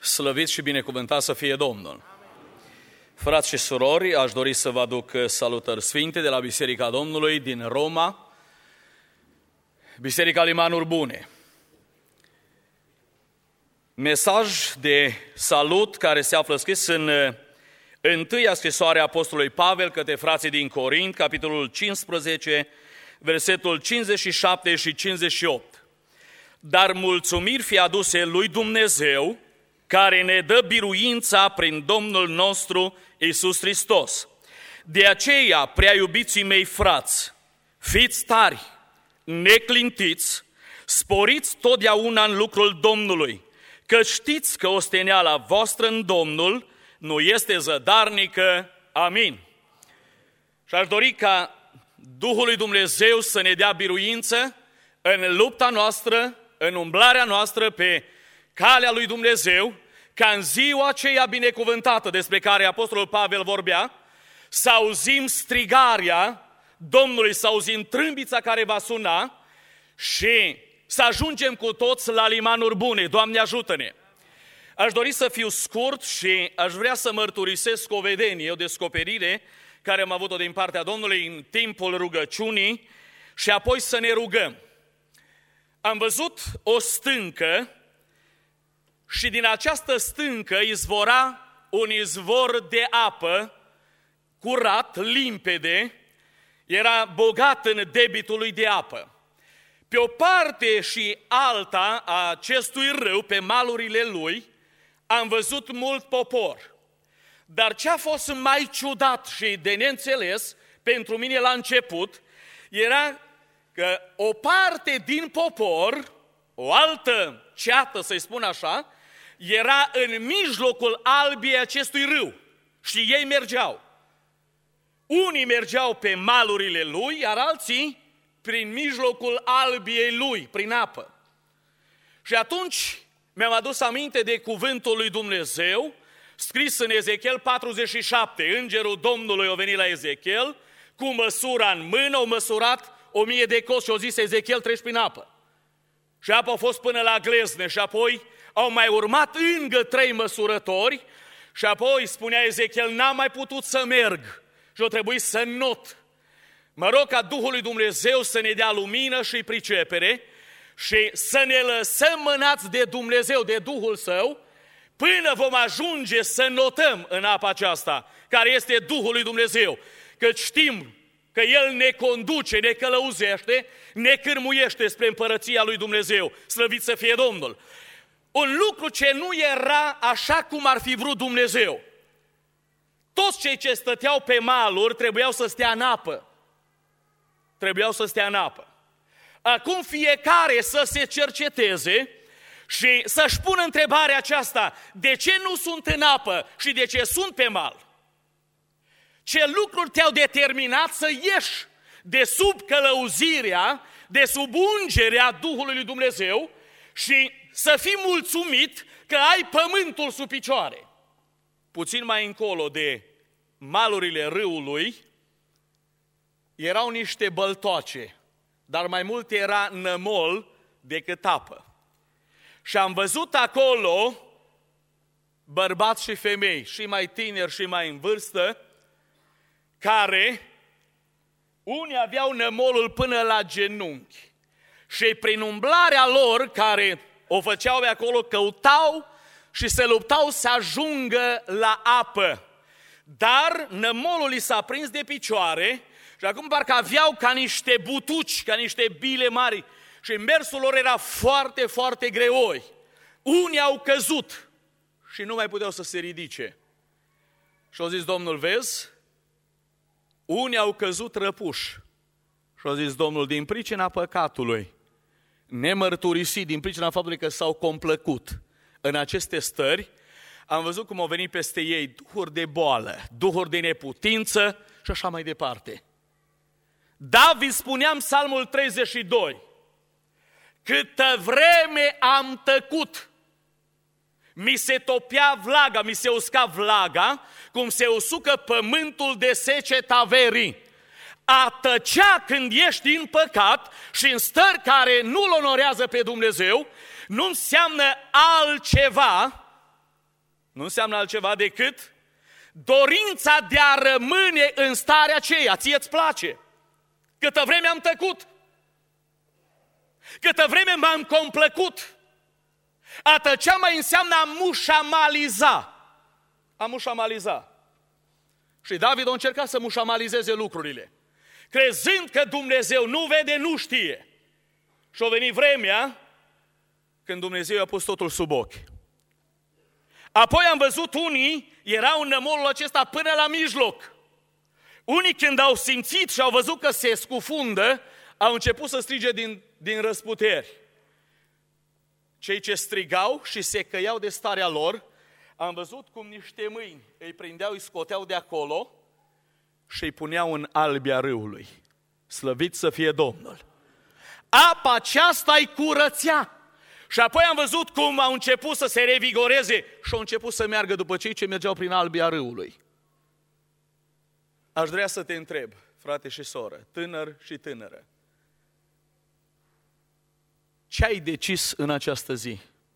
Slăvit și binecuvântat să fie Domnul! Frați și surori, aș dori să vă aduc salutări sfinte de la Biserica Domnului din Roma, Biserica Limanuri Bune. Mesaj de salut care se află scris în întâia scrisoare a Apostolului Pavel către frații din Corint, capitolul 15, versetul 57 și 58. Dar mulțumiri fie aduse lui Dumnezeu, care ne dă biruința prin Domnul nostru Iisus Hristos. De aceea, prea iubiții mei frați, fiți tari, neclintiți, sporiți totdeauna în lucrul Domnului, că știți că osteneala voastră în Domnul nu este zădarnică. Amin. Și aș dori ca Duhul lui Dumnezeu să ne dea biruință în lupta noastră, în umblarea noastră pe calea lui Dumnezeu, ca în ziua aceea binecuvântată despre care Apostolul Pavel vorbea, să auzim strigarea Domnului, să auzim trâmbița care va suna și să ajungem cu toți la limanuri bune. Doamne, ajută-ne! Aș dori să fiu scurt și aș vrea să mărturisesc o vedenie, o descoperire care am avut-o din partea Domnului în timpul rugăciunii și apoi să ne rugăm. Am văzut o stâncă și din această stâncă izvora un izvor de apă curat, limpede, era bogat în debitul lui de apă. Pe o parte și alta a acestui râu, pe malurile lui, am văzut mult popor. Dar ce a fost mai ciudat și de neînțeles pentru mine la început, era că o parte din popor, o altă ceată, să-i spun așa, era în mijlocul albiei acestui râu și ei mergeau. Unii mergeau pe malurile lui, iar alții prin mijlocul albiei lui, prin apă. Și atunci mi-am adus aminte de cuvântul lui Dumnezeu, scris în Ezechiel 47. Îngerul Domnului a venit la Ezechiel, cu măsura în mână, au măsurat 1000 de coți și au zis: Ezechiel, treci prin apă. Și apa a fost până la glezne și apoi au mai urmat încă 3 măsurători și apoi, spunea Ezechiel, n-am mai putut să merg și a trebuit să not. Mă rog ca Duhul lui Dumnezeu să ne dea lumină și pricepere și să ne lăsăm mânați de Dumnezeu, de Duhul Său, până vom ajunge să notăm în apa aceasta, care este Duhul lui Dumnezeu, că știm că El ne conduce, ne călăuzește, ne cârmuiește spre împărăția lui Dumnezeu. Slăvit să fie Domnul! Un lucru ce nu era așa cum ar fi vrut Dumnezeu. Toți cei ce stăteau pe maluri trebuiau să stea în apă. Trebuiau să stea în apă. Acum fiecare să se cerceteze și să-și pună întrebarea aceasta: de ce nu sunt în apă și de ce sunt pe mal? Ce lucruri te-au determinat să ieși de sub călăuzirea, de sub ungerea Duhului lui Dumnezeu și să fii mulțumit că ai pământul sub picioare? Puțin mai încolo de malurile râului erau niște băltoace, dar mai mult era nămol decât apă. Și am văzut acolo bărbați și femei, și mai tineri și mai în vârstă, care unii aveau nămolul până la genunchi și prin umblarea lor, care o făceau pe acolo, căutau și se luptau să ajungă la apă. Dar nămolul li s-a prins de picioare și acum parcă aveau ca niște butuci, ca niște bile mari și mersul lor era foarte, foarte greoi. Unii au căzut și nu mai puteau să se ridice. Și au zis Domnul: vezi, unii au căzut răpuși. Și au zis Domnul: din pricina păcatului nemărturisit, din pricina faptului că s-au complăcut în aceste stări, am văzut cum au venit peste ei duhuri de boală, duhuri de neputință și așa mai departe. David spunea în Psalmul 32: câtă vreme am tăcut, mi se topea vlaga, mi se usca vlaga, cum se usucă pământul de seceta verii. A tăcea când ești în păcat și în stări care nu-L onorează pe Dumnezeu nu înseamnă altceva nu înseamnă altceva decât dorința de a rămâne în starea aceea. Ție-ți place. Câtă vreme am tăcut, câtă vreme m-am complăcut. A tăcea mai înseamnă a mușamaliza. A mușamaliza. Și David a încercat să mușamalizeze lucrurile, crezând că Dumnezeu nu vede, nu știe. Și a venit vremea când Dumnezeu i-a pus totul sub ochi. Apoi am văzut unii erau în nămolul acesta până la mijloc. Unii când au simțit și au văzut că se scufundă, au început să strige din răsputeri. Cei ce strigau și se căiau de starea lor, am văzut cum niște mâini îi prindeau, îi scoteau de acolo și îi puneau în albia râului. Slăvit să fie Domnul! Apa aceasta îi curățea. Și apoi am văzut cum au început să se revigoreze și au început să meargă după cei ce mergeau prin albia râului. Aș vrea să te întreb, frate și soră, tânăr și tânără, ce ai decis în această zi?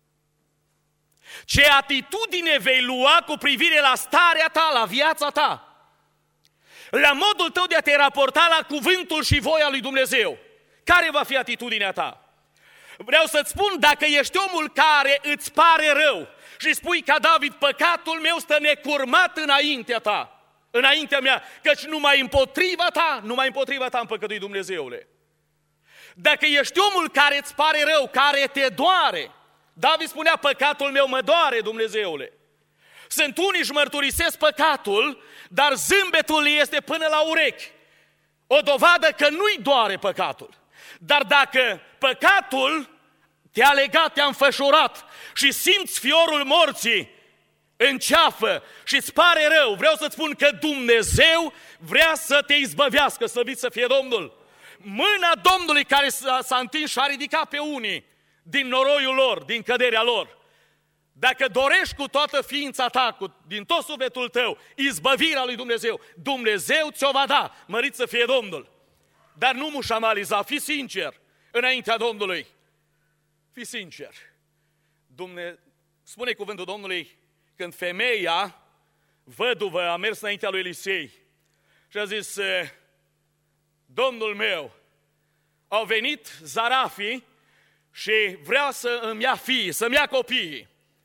Ce atitudine vei lua cu privire la starea ta, la viața ta? La modul tău de a te raporta la cuvântul și voia lui Dumnezeu? Care va fi atitudinea ta? Vreau să-ți spun, dacă ești omul care îți pare rău și spui ca David, păcatul meu stă necurmat înaintea ta, înaintea mea, căci numai împotriva ta am păcătuit, Dumnezeule. Dacă ești omul care îți pare rău, care te doare, David spunea, păcatul meu mă doare, Dumnezeule. Sunt unii își mărturisesc păcatul, dar zâmbetul este până la urechi. O dovadă că nu-i doare păcatul. Dar dacă păcatul te-a legat, te-a înfășurat și simți fiorul morții în ceafă și îți pare rău, vreau să-ți spun că Dumnezeu vrea să te izbăvească, slăvit să fie Domnul. Mâna Domnului care s-a întins și a ridicat pe unii din noroiul lor, din căderea lor. Dacă dorești cu toată ființa ta, din tot sufletul tău, izbăvirea lui Dumnezeu, Dumnezeu ți-o va da, mărit să fie Domnul. Dar nu mușamaliza, fii sincer înaintea Domnului. Fii sincer. Spune cuvântul Domnului, când femeia, văduvă, a mers înaintea lui Elisei și a zis, Domnul meu, au venit zarafii și vreau să îmi ia fiii, să-mi ia copiii.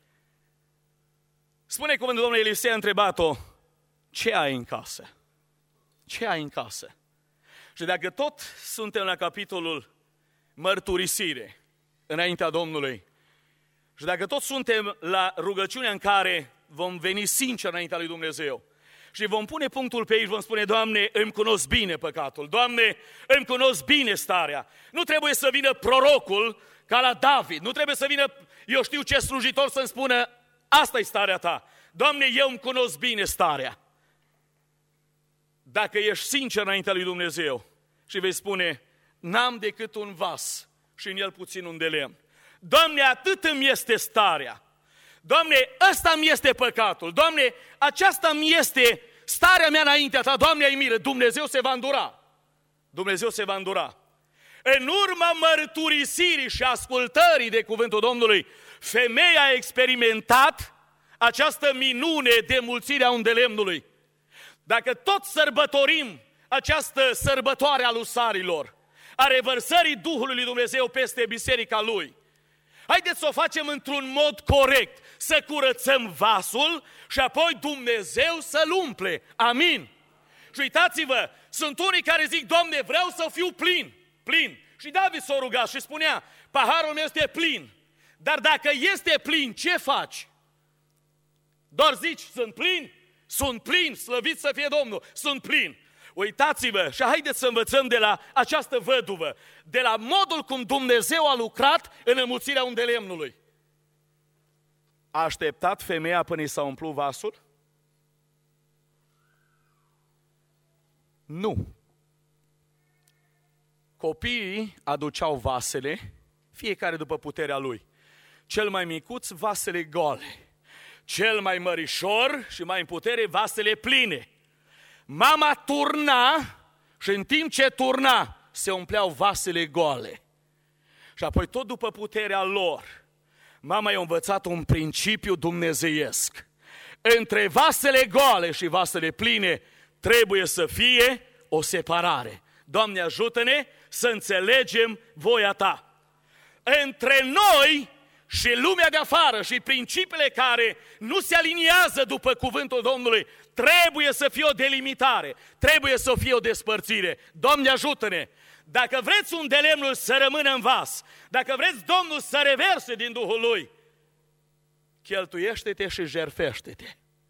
Spune cuvântul Domnului, Elisei a întrebat-o, ce ai în casă? Ce ai în casă? Și dacă tot suntem la capitolul mărturisire înaintea Domnului și dacă tot suntem la rugăciunea în care vom veni sincer înaintea lui Dumnezeu și vom pune punctul pe aici, vom spune, Doamne, îmi cunosc bine păcatul, Doamne, îmi cunosc bine starea. Nu trebuie să vină prorocul ca la David, nu trebuie să vină, eu știu ce slujitor să-mi spună, asta e starea ta. Doamne, eu îmi cunosc bine starea. Dacă ești sincer înaintea lui Dumnezeu și vei spune, n-am decât un vas și în el puțin un de lemn. Doamne, atât îmi este starea. Doamne, ăsta mi este păcatul. Doamne, aceasta mi este starea mea înaintea ta. Doamne, ai milă. Dumnezeu se va îndura. Dumnezeu se va îndura. În urma mărturisirii și ascultării de cuvântul Domnului, femeia a experimentat această minune de mulțirea undelemnului. Dacă tot sărbătorim această sărbătoare a lusarilor, a revărsării Duhului lui Dumnezeu peste biserica Lui, haideți să o facem într-un mod corect, să curățăm vasul și apoi Dumnezeu să-l umple. Amin. Și uitați-vă, sunt unii care zic, Doamne, vreau să fiu plin, plin. Și David s-a rugat și spunea, paharul meu este plin. Dar dacă este plin, ce faci? Doar zici, sunt plin? Sunt plin, slăvit să fie Domnul, sunt plin. Uitați-vă și haideți să învățăm de la această văduvă, de la modul cum Dumnezeu a lucrat în înmulțirea undelemnului. A așteptat femeia până i s-a umplut vasul? Nu. Copiii aduceau vasele, fiecare după puterea lui. Cel mai micuț, vasele goale. Cel mai mărișor și mai în putere, vasele pline. Mama turna și în timp ce turna, se umpleau vasele goale. Și apoi tot după puterea lor, mama i-a învățat un principiu dumnezeiesc. între vasele goale și vasele pline trebuie să fie o separare. Doamne, ajută-ne să înțelegem voia Ta. Între noi și lumea de afară și principiile care nu se aliniază după cuvântul Domnului, trebuie să fie o delimitare, trebuie să fie o despărțire. Doamne, ajută-ne! Dacă vreți un de lemnul să rămână în vas, dacă vreți Domnul să reverse din Duhul Lui, cheltuiește-te și jertfește-te.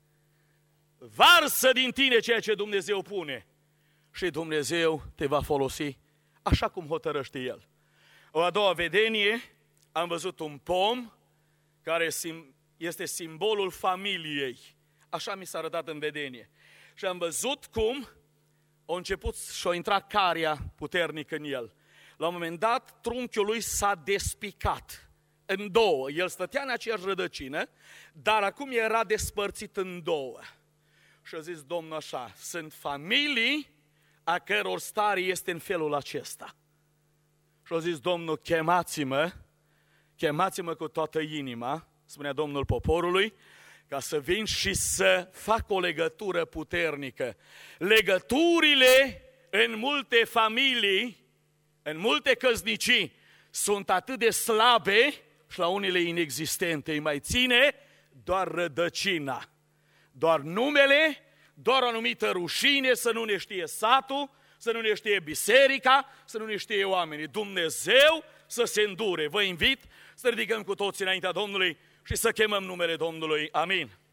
Varsă din tine ceea ce Dumnezeu pune și Dumnezeu te va folosi așa cum hotărăște El. O a doua vedenie, am văzut un pom care este simbolul familiei. Așa mi s-a arătat în vedenie. Și am văzut cum a început și a intrat caria puternică în el. La un moment dat, trunchiul lui s-a despicat în două. El stătea în aceeași rădăcină, dar acum era despărțit în două. Și a zis Domnul așa, sunt familii a căror stare este în felul acesta. Și a zis Domnul, chemați-mă cu toată inima, spunea Domnul poporului, ca să vin și să fac o legătură puternică. Legăturile în multe familii, în multe căsnicii, sunt atât de slabe și la unele inexistente. Îi mai ține doar rădăcina, doar numele, doar o anumită rușine, să nu ne știe satul, să nu ne știe biserica, să nu ne știe oamenii. Dumnezeu să se îndure. Vă invit să ridicăm cu toții înaintea Domnului și să chemăm numele Domnului. Amin.